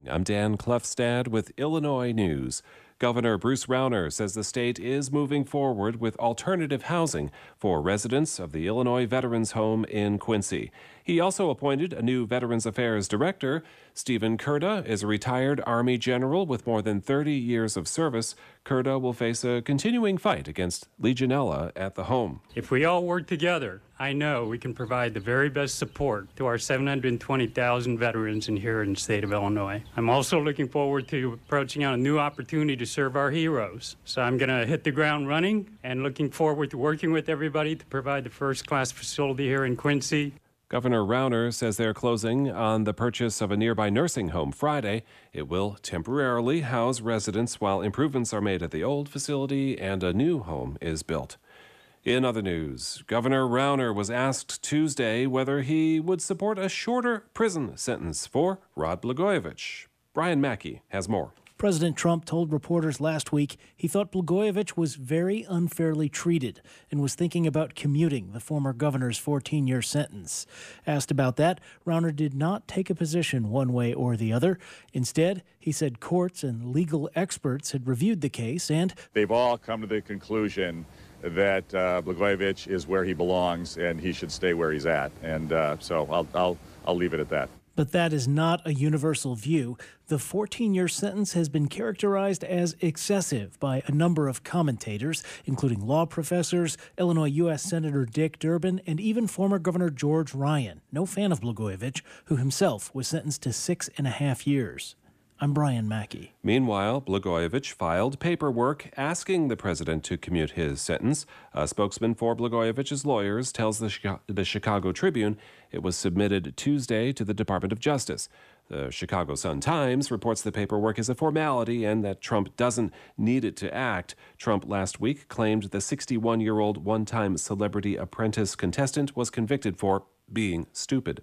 I'm Dan Klefstad with Illinois News. Governor Bruce Rauner says the state is moving forward with alternative housing for residents of the Illinois Veterans Home in Quincy. He also appointed a new Veterans Affairs director. Stephen Kurda is a retired Army general with more than 30 years of service. Kurda will face a continuing fight against Legionella at the home. If we all work together, I know we can provide the very best support to our 720,000 veterans here in the state of Illinois. I'm also looking forward to approaching on a new opportunity to serve our heroes. So I'm going to hit the ground running and looking forward to working with everybody to provide the first-class facility here in Quincy. Governor Rauner says they're closing on the purchase of a nearby nursing home Friday. It will temporarily house residents while improvements are made at the old facility and a new home is built. In other news, Governor Rauner was asked Tuesday whether he would support a shorter prison sentence for Rod Blagojevich. Brian Mackey has more. President Trump told reporters last week he thought Blagojevich was very unfairly treated and was thinking about commuting the former governor's 14-year sentence. Asked about that, Rauner did not take a position one way or the other. Instead, he said courts and legal experts had reviewed the case and they've all come to the conclusion that Blagojevich is where he belongs and he should stay where he's at. And so I'll leave it at that. But that is not a universal view. The 14-year sentence has been characterized as excessive by a number of commentators, including law professors, Illinois U.S. Senator Dick Durbin, and even former Governor George Ryan, no fan of Blagojevich, who himself was sentenced to 6.5 years. I'm Brian Mackey. Meanwhile, Blagojevich filed paperwork asking the president to commute his sentence. A spokesman for Blagojevich's lawyers tells the Chicago Tribune it was submitted Tuesday to the Department of Justice. The Chicago Sun-Times reports the paperwork is a formality and that Trump doesn't need it to act. Trump last week claimed the 61-year-old one-time Celebrity Apprentice contestant was convicted for being stupid.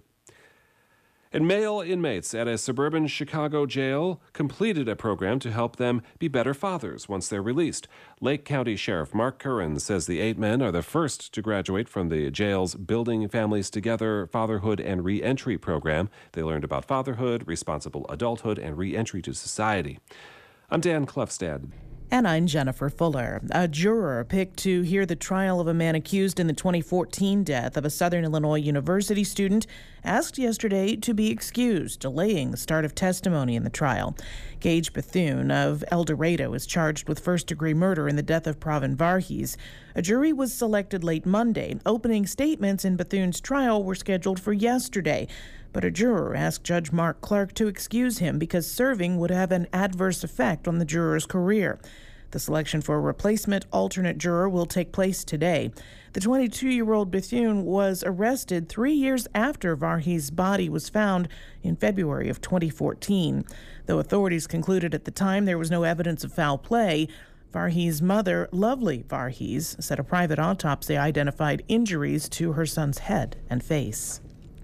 And male inmates at a suburban Chicago jail completed a program to help them be better fathers once they're released. Lake County Sheriff Mark Curran says the 8 men are the first to graduate from the jail's Building Families Together Fatherhood and Reentry program. They learned about fatherhood, responsible adulthood, and reentry to society. I'm Dan Klefstad. And I'm Jennifer Fuller. A juror picked to hear the trial of a man accused in the 2014 death of a Southern Illinois University student asked yesterday to be excused, delaying the start of testimony in the trial. Gage Bethune of El Dorado is charged with first-degree murder in the death of Pravin Varghese. A jury was selected late Monday. Opening statements in Bethune's trial were scheduled for yesterday, but a juror asked Judge Mark Clark to excuse him because serving would have an adverse effect on the juror's career. The selection for a replacement alternate juror will take place today. The 22-year-old Bethune was arrested 3 years after Varghese's body was found in February of 2014. Though authorities concluded at the time there was no evidence of foul play, Varghese's mother, Lovely Varghese, said a private autopsy identified injuries to her son's head and face.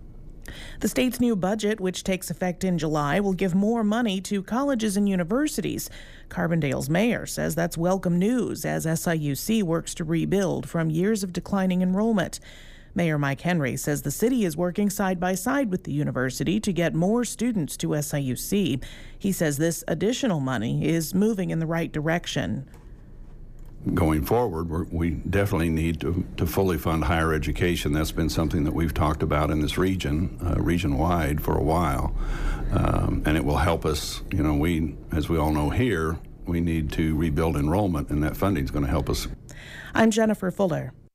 The state's new budget, which takes effect in July, will give more money to colleges and universities. Carbondale's mayor says that's welcome news as SIUC works to rebuild from years of declining enrollment. Mayor Mike Henry says the city is working side by side with the university to get more students to SIUC. He says this additional money is moving in the right direction. Going forward, we definitely need to fully fund higher education. That's been something that we've talked about in this region, region-wide for a while, and it will help us. You know, as we all know here, we need to rebuild enrollment, and that funding is going to help us. I'm Jennifer Fuller.